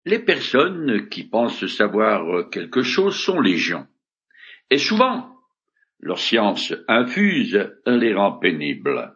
Les personnes qui pensent savoir quelque chose sont légion, et souvent, leur science infuse les rend pénibles.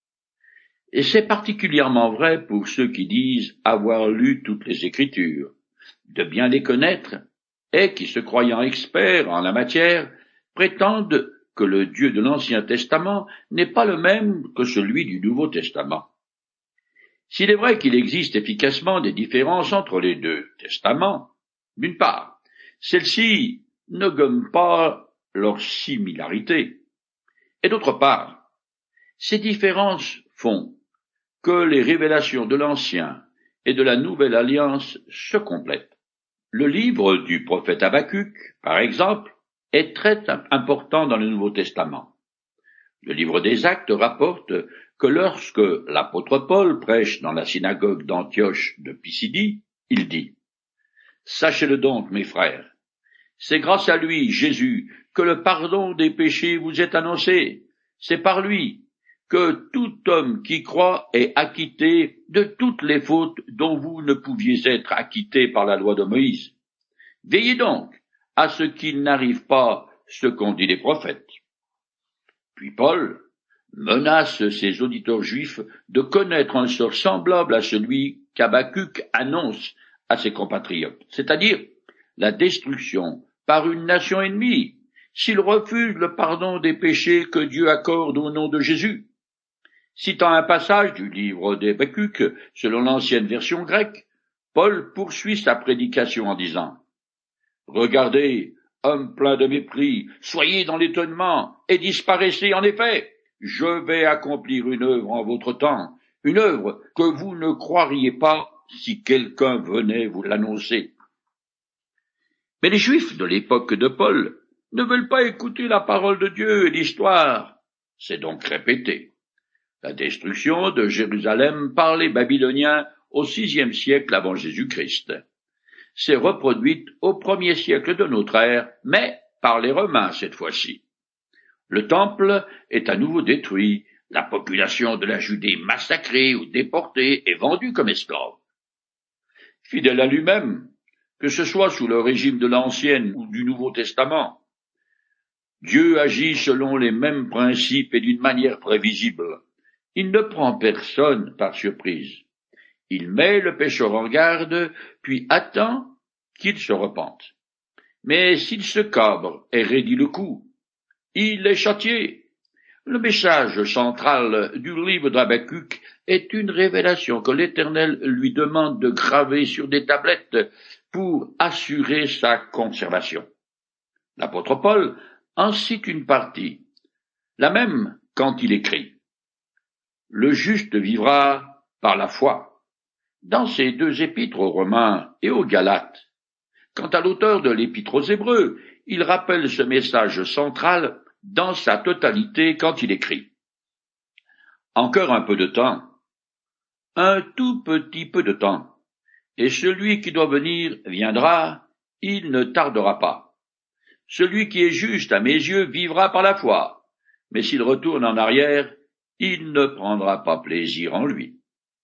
Et c'est particulièrement vrai pour ceux qui disent avoir lu toutes les Écritures, de bien les connaître, et qui, se croyant experts en la matière, prétendent que le Dieu de l'Ancien Testament n'est pas le même que celui du Nouveau Testament. S'il est vrai qu'il existe efficacement des différences entre les deux testaments, d'une part, celles-ci ne gomment pas leur similarité, et d'autre part, ces différences font que les révélations de l'Ancien et de la Nouvelle Alliance se complètent. Le livre du prophète Habacuc, par exemple, est très important dans le Nouveau Testament. Le livre des Actes rapporte que lorsque l'apôtre Paul prêche dans la synagogue d'Antioche de Pisidie, il dit « Sachez-le donc, mes frères, c'est grâce à lui, Jésus, que le pardon des péchés vous est annoncé. C'est par lui que tout homme qui croit est acquitté de toutes les fautes dont vous ne pouviez être acquittés par la loi de Moïse. Veillez donc à ce qu'il n'arrive pas ce qu'ont dit les prophètes. » Puis Paul menace ses auditeurs juifs de connaître un sort semblable à celui qu'Habacuc annonce à ses compatriotes, c'est-à-dire la destruction par une nation ennemie, s'ils refusent le pardon des péchés que Dieu accorde au nom de Jésus. Citant un passage du livre d'Habacuc, selon l'ancienne version grecque, Paul poursuit sa prédication en disant « Regardez, hommes pleins de mépris, soyez dans l'étonnement et disparaissez en effet. Je vais accomplir une œuvre en votre temps, une œuvre que vous ne croiriez pas si quelqu'un venait vous l'annoncer. » Mais les Juifs de l'époque de Paul ne veulent pas écouter la parole de Dieu et l'histoire s'est donc répétée. La destruction de Jérusalem par les Babyloniens au VIe siècle avant Jésus-Christ s'est reproduite au 1er siècle de notre ère, mais par les Romains cette fois-ci. Le temple est à nouveau détruit, la population de la Judée massacrée ou déportée et vendue comme esclave. Fidèle à lui-même, que ce soit sous le régime de l'Ancien ou du Nouveau Testament, Dieu agit selon les mêmes principes et d'une manière prévisible. Il ne prend personne par surprise. Il met le pécheur en garde, puis attend qu'il se repente. Mais s'il se cabre et raidit le coup, il est châtié. Le message central du livre d'Habacuc est une révélation que l'Éternel lui demande de graver sur des tablettes pour assurer sa conservation. L'apôtre Paul en cite une partie, la même quand il écrit « Le juste vivra par la foi » dans ses deux épîtres aux Romains et aux Galates. Quant à l'auteur de l'épître aux Hébreux, il rappelle ce message central dans sa totalité quand il écrit « Encore un peu de temps, un tout petit peu de temps, et celui qui doit venir viendra, il ne tardera pas. Celui qui est juste à mes yeux vivra par la foi, mais s'il retourne en arrière, il ne prendra pas plaisir en lui. »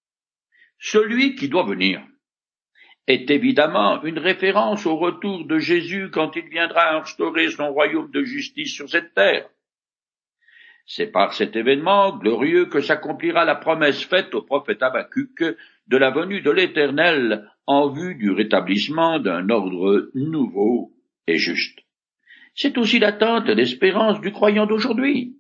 Celui qui doit venir est évidemment une référence au retour de Jésus quand il viendra instaurer son royaume de justice sur cette terre. C'est par cet événement glorieux que s'accomplira la promesse faite au prophète Habacuc de la venue de l'Éternel en vue du rétablissement d'un ordre nouveau et juste. C'est aussi l'attente et l'espérance du croyant d'aujourd'hui.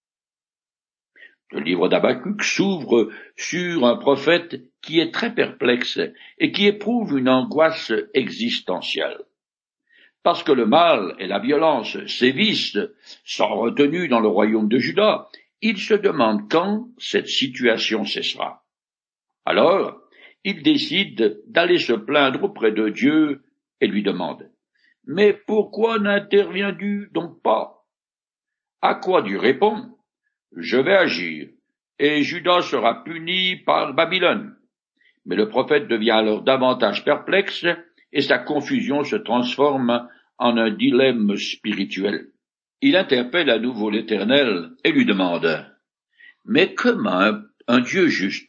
Le livre d'Habacuc s'ouvre sur un prophète qui est très perplexe et qui éprouve une angoisse existentielle. Parce que le mal et la violence sévissent sans retenue dans le royaume de Juda, il se demande quand cette situation cessera. Alors, il décide d'aller se plaindre auprès de Dieu et lui demande « Mais pourquoi n'interviens-tu donc pas ?» À quoi Dieu répond « Je vais agir, et Juda sera puni par Babylone. » Mais le prophète devient alors davantage perplexe, et sa confusion se transforme en un dilemme spirituel. Il interpelle à nouveau l'Éternel et lui demande « Mais comment un Dieu juste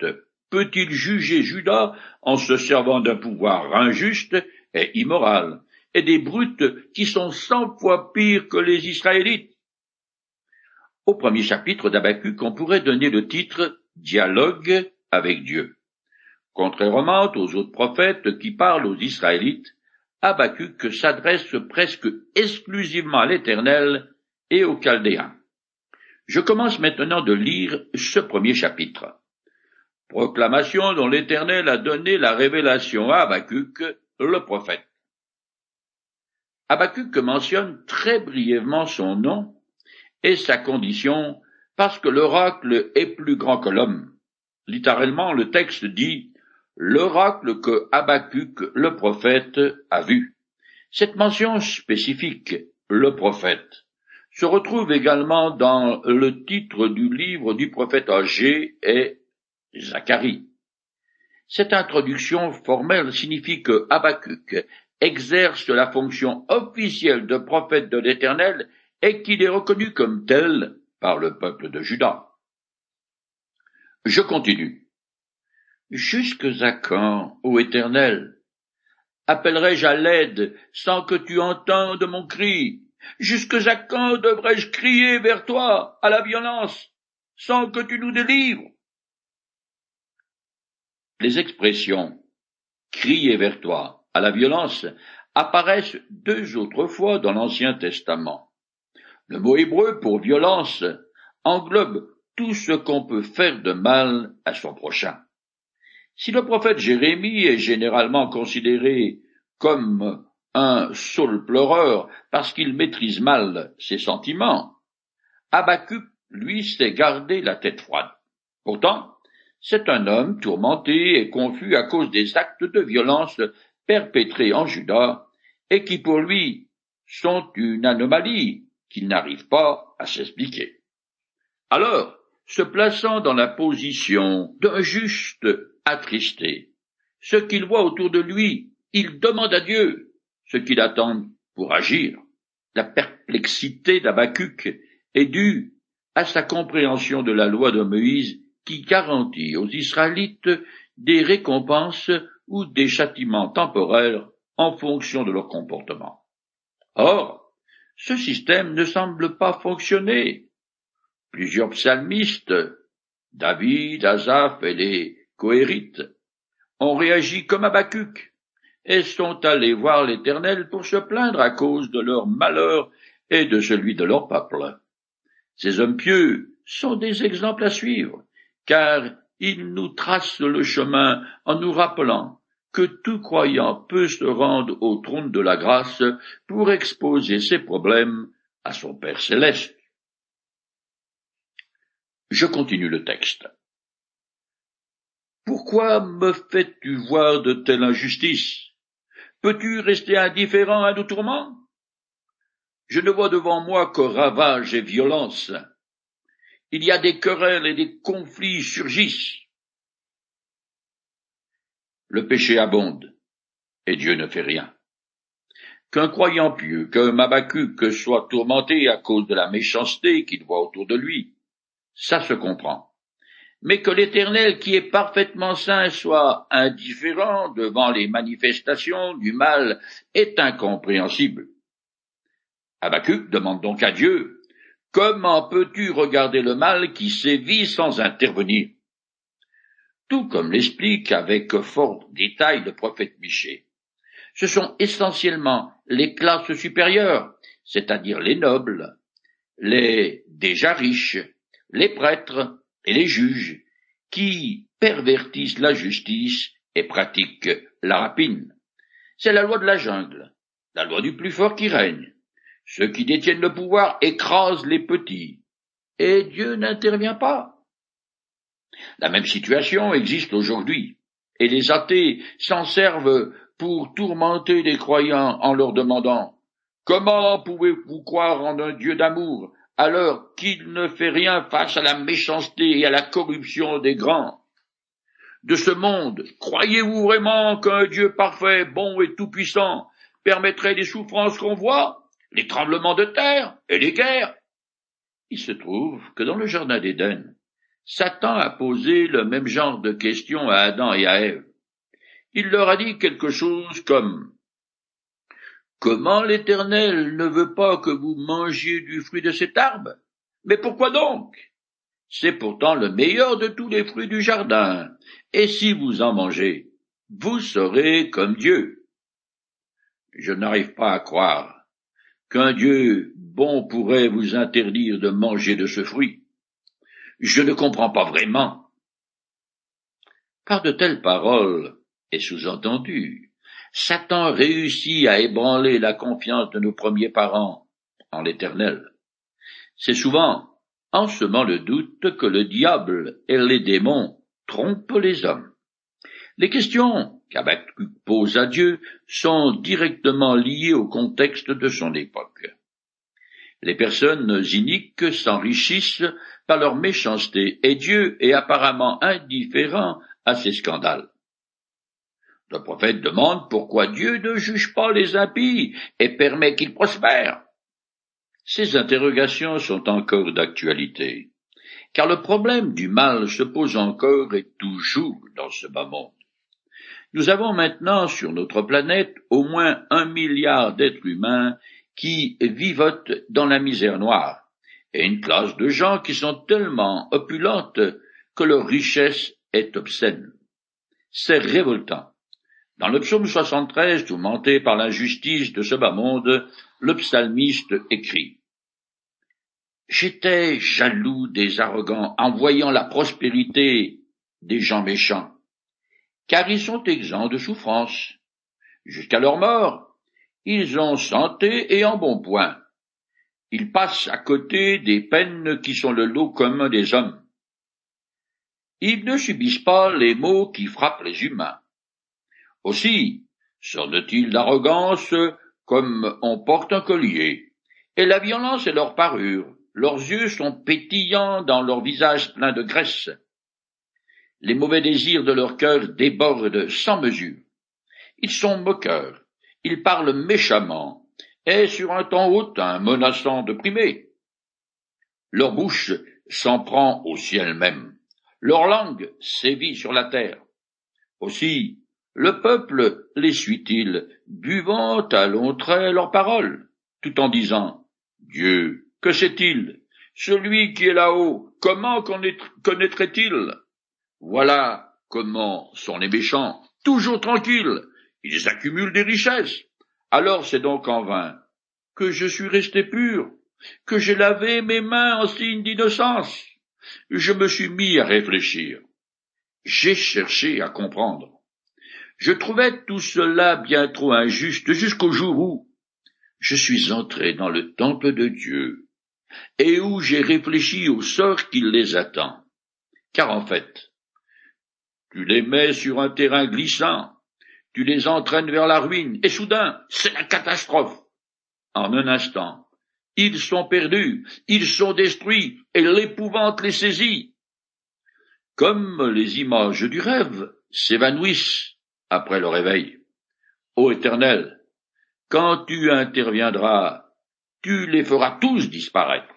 peut-il juger Juda en se servant d'un pouvoir injuste et immoral, et des brutes qui sont 100 fois pires que les Israélites? Au premier chapitre d'Habacuc, on pourrait donner le titre « Dialogue avec Dieu ». Contrairement aux autres prophètes qui parlent aux Israélites, Habacuc s'adresse presque exclusivement à l'Éternel et aux Chaldéens. Je commence maintenant de lire ce premier chapitre. Proclamation dont l'Éternel a donné la révélation à Habacuc, le prophète. Habacuc mentionne très brièvement son nom et sa condition parce que l'oracle est plus grand que l'homme. Littéralement, le texte dit « l'oracle que Habacuc, le prophète, a vu ». Cette mention spécifique, le prophète, se retrouve également dans le titre du livre du prophète Agé et Zacharie. Cette introduction formelle signifie que Habacuc exerce la fonction officielle de prophète de l'Éternel et qu'il est reconnu comme tel par le peuple de Juda. Je continue. Jusque à quand, ô Éternel, appellerai-je à l'aide sans que tu entendes mon cri? Jusque à quand devrais-je crier vers toi à la violence sans que tu nous délivres? Les expressions « crier vers toi » à la violence apparaissent 2 autres fois dans l'Ancien Testament. Le mot hébreu pour violence englobe tout ce qu'on peut faire de mal à son prochain. Si le prophète Jérémie est généralement considéré comme un saule pleureur parce qu'il maîtrise mal ses sentiments, Habacuc, lui, sait garder la tête froide. Pourtant, c'est un homme tourmenté et confus à cause des actes de violence perpétrés en Juda et qui pour lui sont une anomalie qu'il n'arrive pas à s'expliquer. Alors, se plaçant dans la position d'un juste attristé, ce qu'il voit autour de lui, il demande à Dieu ce qu'il attend pour agir. La perplexité d'Habacuc est due à sa compréhension de la loi de Moïse qui garantit aux Israélites des récompenses ou des châtiments temporaires en fonction de leur comportement. Or, ce système ne semble pas fonctionner. Plusieurs psalmistes, David, Asaph et les Kohérites, ont réagi comme Habacuc et sont allés voir l'Éternel pour se plaindre à cause de leur malheur et de celui de leur peuple. Ces hommes pieux sont des exemples à suivre, car ils nous tracent le chemin en nous rappelant que tout croyant peut se rendre au trône de la grâce pour exposer ses problèmes à son Père céleste. Je continue le texte. Pourquoi me fais-tu voir de telles injustices? Peux-tu rester indifférent à nos tourments? Je ne vois devant moi que ravages et violence. Il y a des querelles et des conflits surgissent. Le péché abonde, et Dieu ne fait rien. Qu'un croyant pieux, qu'un Habacuc soit tourmenté à cause de la méchanceté qu'il voit autour de lui, ça se comprend. Mais que l'Éternel, qui est parfaitement saint, soit indifférent devant les manifestations du mal est incompréhensible. Habacuc demande donc à Dieu, « Comment peux-tu regarder le mal qui sévit sans intervenir ?» Tout comme l'explique avec fort détail le prophète Michée. Ce sont essentiellement les classes supérieures, c'est-à-dire les nobles, les déjà riches, les prêtres et les juges, qui pervertissent la justice et pratiquent la rapine. C'est la loi de la jungle, la loi du plus fort qui règne. Ceux qui détiennent le pouvoir écrasent les petits, et Dieu n'intervient pas. La même situation existe aujourd'hui, et les athées s'en servent pour tourmenter les croyants en leur demandant « Comment pouvez-vous croire en un Dieu d'amour alors qu'il ne fait rien face à la méchanceté et à la corruption des grands de ce monde? Croyez-vous vraiment qu'un Dieu parfait, bon et tout-puissant permettrait les souffrances qu'on voit, les tremblements de terre et les guerres? » Il se trouve que dans le jardin d'Éden, Satan a posé le même genre de questions à Adam et à Ève. Il leur a dit quelque chose comme « Comment l'Éternel ne veut pas que vous mangiez du fruit de cet arbre? Mais pourquoi donc? C'est pourtant le meilleur de tous les fruits du jardin, et si vous en mangez, vous serez comme Dieu. » Je n'arrive pas à croire qu'un Dieu bon pourrait vous interdire de manger de ce fruit. Je ne comprends pas vraiment. Par de telles paroles, et sous-entendu, Satan réussit à ébranler la confiance de nos premiers parents en l'Éternel. C'est souvent en semant le doute que le diable et les démons trompent les hommes. Les questions qu'Habakkuk pose à Dieu sont directement liées au contexte de son époque. Les personnes iniques s'enrichissent par leur méchanceté et Dieu est apparemment indifférent à ces scandales. Le prophète demande pourquoi Dieu ne juge pas les impies et permet qu'ils prospèrent. Ces interrogations sont encore d'actualité, car le problème du mal se pose encore et toujours dans ce bas monde. Nous avons maintenant sur notre planète au moins 1 milliard d'êtres humains qui vivotent dans la misère noire, et une classe de gens qui sont tellement opulentes que leur richesse est obscène. C'est révoltant. Dans le psaume 73, tourmenté par l'injustice de ce bas monde, le psalmiste écrit « J'étais jaloux des arrogants en voyant la prospérité des gens méchants, car ils sont exempts de souffrance. Jusqu'à leur mort, ils ont santé et en bon point. Ils passent à côté des peines qui sont le lot commun des hommes. Ils ne subissent pas les maux qui frappent les humains. Aussi, sortent-ils d'arrogance comme on porte un collier, et la violence est leur parure. Leurs yeux sont pétillants dans leur visage plein de graisse. Les mauvais désirs de leur cœur débordent sans mesure. Ils sont moqueurs, ils parlent méchamment, et sur un ton hautain, menaçant de primer. Leur bouche s'en prend au ciel même, leur langue sévit sur la terre. Aussi, le peuple les suit-il, buvant à longs traits leurs paroles, tout en disant « Dieu, que sait-il? Celui qui est là-haut, comment connaîtrait-il? Voilà comment sont les méchants, toujours tranquilles, ils accumulent des richesses. Alors c'est donc en vain que je suis resté pur, que j'ai lavé mes mains en signe d'innocence. Je me suis mis à réfléchir. J'ai cherché à comprendre. Je trouvais tout cela bien trop injuste jusqu'au jour où je suis entré dans le temple de Dieu et où j'ai réfléchi au sort qui les attend. Car en fait, tu les mets sur un terrain glissant, tu les entraînes vers la ruine, et soudain, c'est la catastrophe. En un instant, ils sont perdus, ils sont détruits, et l'épouvante les saisit. Comme les images du rêve s'évanouissent après le réveil. Ô Éternel, quand tu interviendras, tu les feras tous disparaître.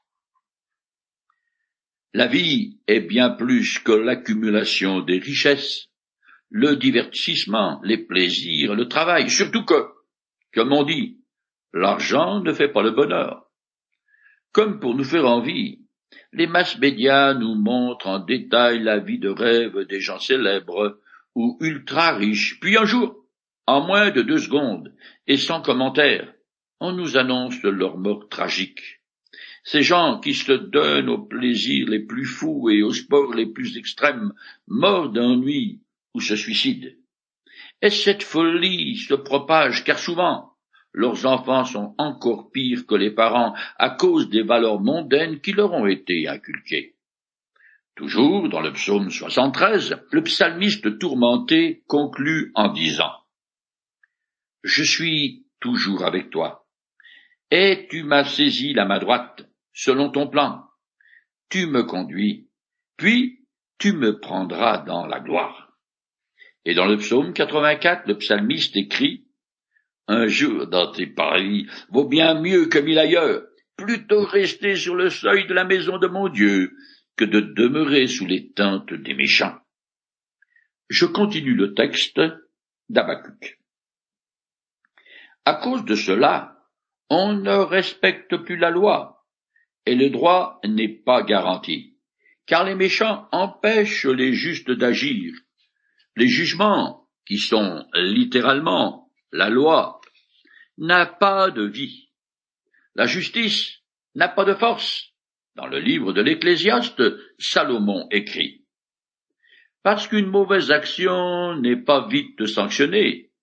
La vie est bien plus que l'accumulation des richesses, le divertissement, les plaisirs, le travail, surtout que, comme on dit, l'argent ne fait pas le bonheur. Comme pour nous faire envie, les masses médias nous montrent en détail la vie de rêve des gens célèbres ou ultra riches, puis un jour, en moins de 2 secondes, et sans commentaire, on nous annonce leur mort tragique. Ces gens qui se donnent aux plaisirs les plus fous et aux sports les plus extrêmes meurent d'ennui ou se suicident. Et cette folie se propage car souvent, leurs enfants sont encore pires que les parents à cause des valeurs mondaines qui leur ont été inculquées. Toujours dans le psaume 73, le psalmiste tourmenté conclut en disant « Je suis toujours avec toi, et tu m'as saisi la main droite, selon ton plan. Tu me conduis, puis tu me prendras dans la gloire. » Et dans le psaume 84, le psalmiste écrit « Un jour dans tes paradis vaut bien mieux que 1000 ailleurs, plutôt rester sur le seuil de la maison de mon Dieu que de demeurer sous les teintes des méchants. Je continue le texte d'Habacuc. À cause de cela, on ne respecte plus la loi, et le droit n'est pas garanti, car les méchants empêchent les justes d'agir. Les jugements, qui sont littéralement la loi, n'a pas de vie. La justice n'a pas de force. Dans le livre de l'Ecclésiaste, Salomon écrit: parce qu'une mauvaise action n'est pas vite sanctionnée,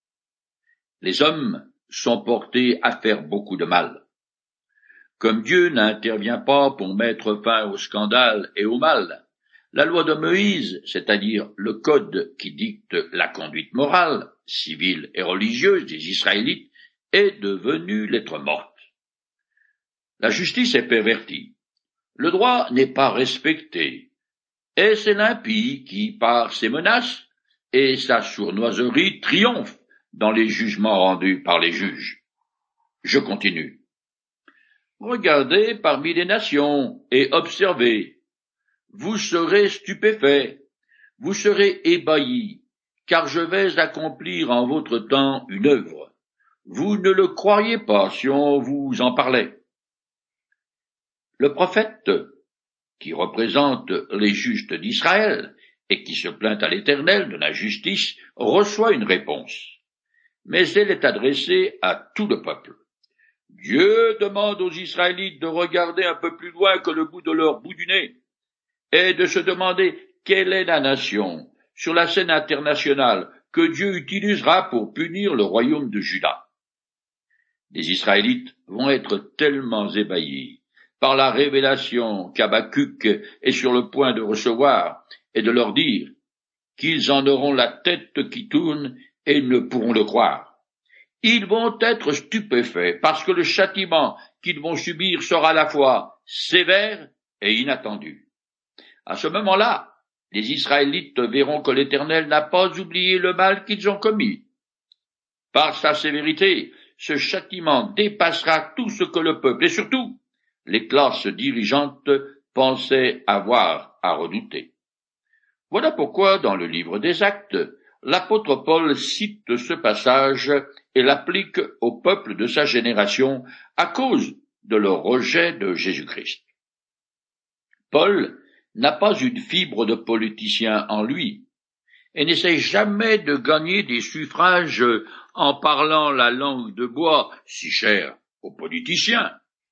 les hommes sont portés à faire beaucoup de mal. Comme Dieu n'intervient pas pour mettre fin au scandale et au mal, la loi de Moïse, c'est-à-dire le code qui dicte la conduite morale, civile et religieuse des Israélites, est devenue lettre morte. La justice est pervertie, le droit n'est pas respecté, et c'est l'impie qui, par ses menaces et sa sournoiserie, triomphe dans les jugements rendus par les juges. Je continue. Regardez parmi les nations et observez. Vous serez stupéfaits, vous serez ébahis, car je vais accomplir en votre temps une œuvre. Vous ne le croiriez pas si on vous en parlait. Le prophète, qui représente les justes d'Israël et qui se plaint à l'Éternel de la justice, reçoit une réponse. Mais elle est adressée à tout le peuple. Dieu demande aux Israélites de regarder un peu plus loin que le bout de leur bout du nez, et de se demander quelle est la nation, sur la scène internationale, que Dieu utilisera pour punir le royaume de Juda. Les Israélites vont être tellement ébahis par la révélation qu'Habacuc est sur le point de recevoir, et de leur dire qu'ils en auront la tête qui tourne et ne pourront le croire. Ils vont être stupéfaits parce que le châtiment qu'ils vont subir sera à la fois sévère et inattendu. À ce moment-là, les Israélites verront que l'Éternel n'a pas oublié le mal qu'ils ont commis. Par sa sévérité, ce châtiment dépassera tout ce que le peuple et surtout les classes dirigeantes pensaient avoir à redouter. Voilà pourquoi, dans le livre des Actes, l'apôtre Paul cite ce passage et l'applique au peuple de sa génération à cause de leur rejet de Jésus-Christ. Paul n'a pas une fibre de politicien en lui et n'essaie jamais de gagner des suffrages en parlant la langue de bois si chère aux politiciens,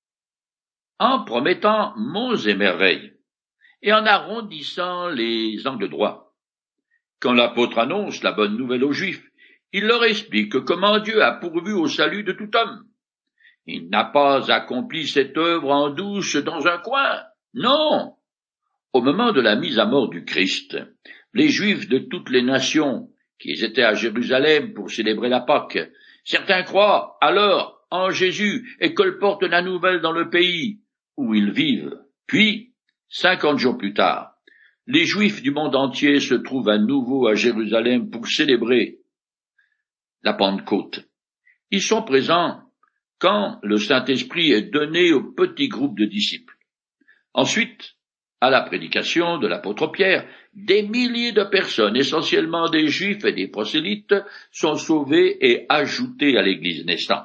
en promettant monts et merveilles et en arrondissant les angles droits. Quand l'apôtre annonce la bonne nouvelle aux Juifs, il leur explique comment Dieu a pourvu au salut de tout homme. Il n'a pas accompli cette œuvre en douce dans un coin, non. Au moment de la mise à mort du Christ, les Juifs de toutes les nations qui étaient à Jérusalem pour célébrer la Pâque, certains croient alors en Jésus et colportent la nouvelle dans le pays où ils vivent. Puis, 50 jours plus tard, les Juifs du monde entier se trouvent à nouveau à Jérusalem pour célébrer la Pentecôte. Ils sont présents quand le Saint-Esprit est donné au petit groupe de disciples. Ensuite, à la prédication de l'apôtre Pierre, des milliers de personnes, essentiellement des Juifs et des prosélytes, sont sauvés et ajoutés à l'Église naissante.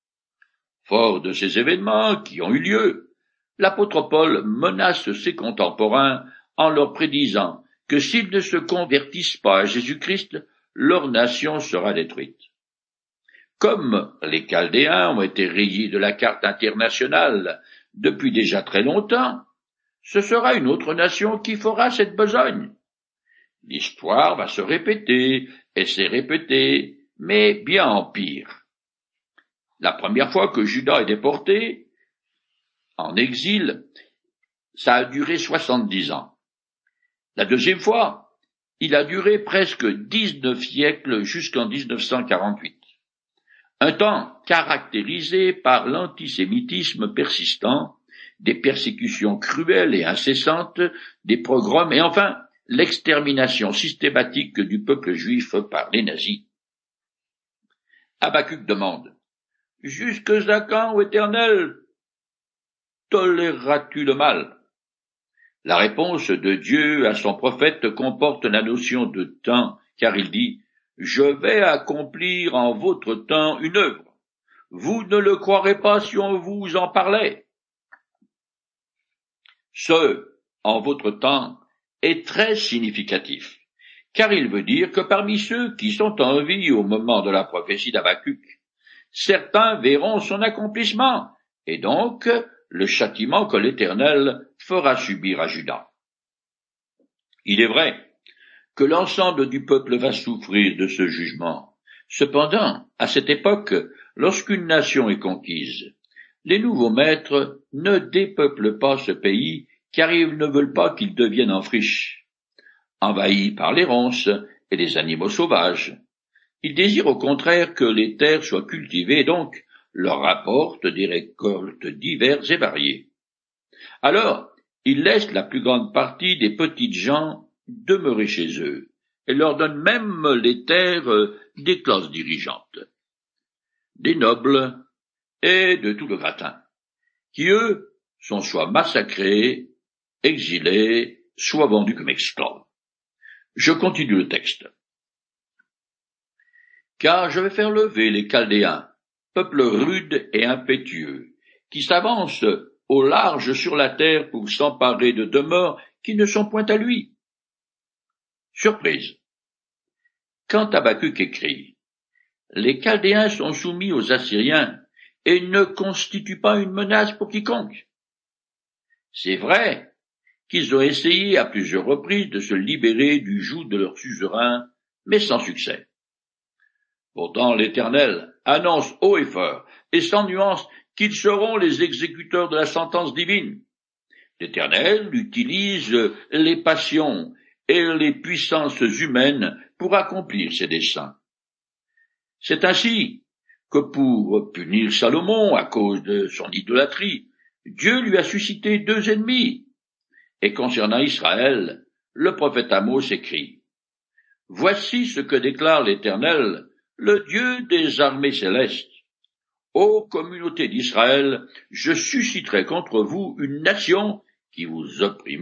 Fort de ces événements qui ont eu lieu, l'apôtre Paul menace ses contemporains en leur prédisant que s'ils ne se convertissent pas à Jésus-Christ, leur nation sera détruite. Comme les Chaldéens ont été rayés de la carte internationale depuis déjà très longtemps, ce sera une autre nation qui fera cette besogne. L'histoire va se répéter et s'est répétée, mais bien en pire. La première fois que Juda est déporté en exil, ça a duré 70 ans. La deuxième fois, il a duré presque 19 siècles jusqu'en 1948. Un temps caractérisé par l'antisémitisme persistant, des persécutions cruelles et incessantes, des pogroms et enfin l'extermination systématique du peuple juif par les nazis. Habacuc demande: « Jusque à quand, ô Éternel, toléreras-tu le mal ? La réponse de Dieu à son prophète comporte la notion de temps, car il dit « Je vais accomplir en votre temps une œuvre. Vous ne le croirez pas si on vous en parlait. » Ce « en votre temps » est très significatif, car il veut dire que parmi ceux qui sont en vie au moment de la prophétie d'Habacuc, certains verront son accomplissement, et donc le châtiment que l'Éternel fera subir à Juda. Il est vrai que l'ensemble du peuple va souffrir de ce jugement. Cependant, à cette époque, lorsqu'une nation est conquise, les nouveaux maîtres ne dépeuplent pas ce pays car ils ne veulent pas qu'il devienne en friche, envahi par les ronces et les animaux sauvages. Ils désirent au contraire que les terres soient cultivées et donc leur apportent des récoltes diverses et variées. Alors, ils laissent la plus grande partie des petites gens demeurer chez eux et leur donnent même les terres des classes dirigeantes, des nobles et de tout le gratin, qui eux sont soit massacrés, exilés, soit vendus comme esclaves. Je continue le texte. Car je vais faire lever les Chaldéens, peuple rude et impétueux, qui s'avance au large sur la terre pour s'emparer de demeures qui ne sont point à lui. Surprise. Quand Habacuc écrit, les Chaldéens sont soumis aux Assyriens et ne constituent pas une menace pour quiconque. C'est vrai qu'ils ont essayé à plusieurs reprises de se libérer du joug de leur suzerain, mais sans succès. Pourtant l'Éternel annonce haut et fort, et sans nuance, qu'ils seront les exécuteurs de la sentence divine. L'Éternel utilise les passions et les puissances humaines pour accomplir ses desseins. C'est ainsi que pour punir Salomon à cause de son idolâtrie, Dieu lui a suscité 2 ennemis. Et concernant Israël, le prophète Amos écrit « Voici ce que déclare l'Éternel, le Dieu des armées célestes. Ô communauté d'Israël, je susciterai contre vous une nation qui vous opprimera. »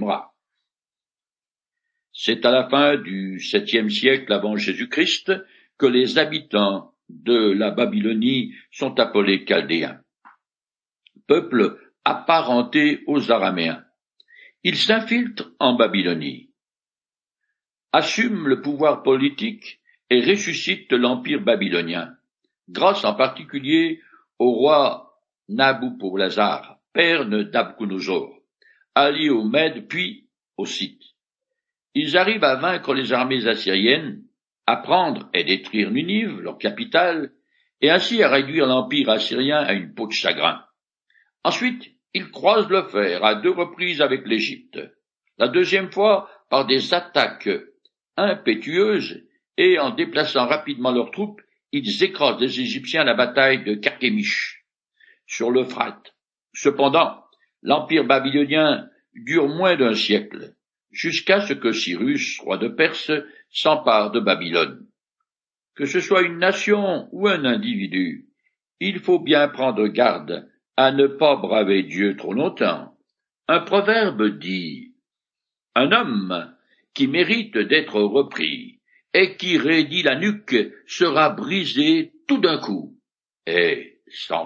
C'est à la fin du 7e siècle avant Jésus-Christ que les habitants de la Babylonie sont appelés Chaldéens, peuple apparenté aux Araméens. Ils s'infiltrent en Babylonie, assument le pouvoir politique et ressuscitent l'empire babylonien, grâce en particulier au roi Nabuchodonosor, père de Nabuchodonosor, allié aux Mèdes puis aux Scythes. Ils arrivent à vaincre les armées assyriennes, à prendre et détruire Ninive, leur capitale, et ainsi à réduire l'empire assyrien à une peau de chagrin. Ensuite, ils croisent le fer à 2 reprises avec l'Égypte, la 2e fois par des attaques impétueuses, et en déplaçant rapidement leurs troupes, ils écrasent les Égyptiens à la bataille de Carchemish, sur l'Euphrate. Cependant, l'empire babylonien dure moins d'1 siècle, jusqu'à ce que Cyrus, roi de Perse, s'empare de Babylone. Que ce soit une nation ou un individu, il faut bien prendre garde à ne pas braver Dieu trop longtemps. Un proverbe dit « Un homme qui mérite d'être repris et qui raidit la nuque sera brisé tout d'un coup, et sans remède. »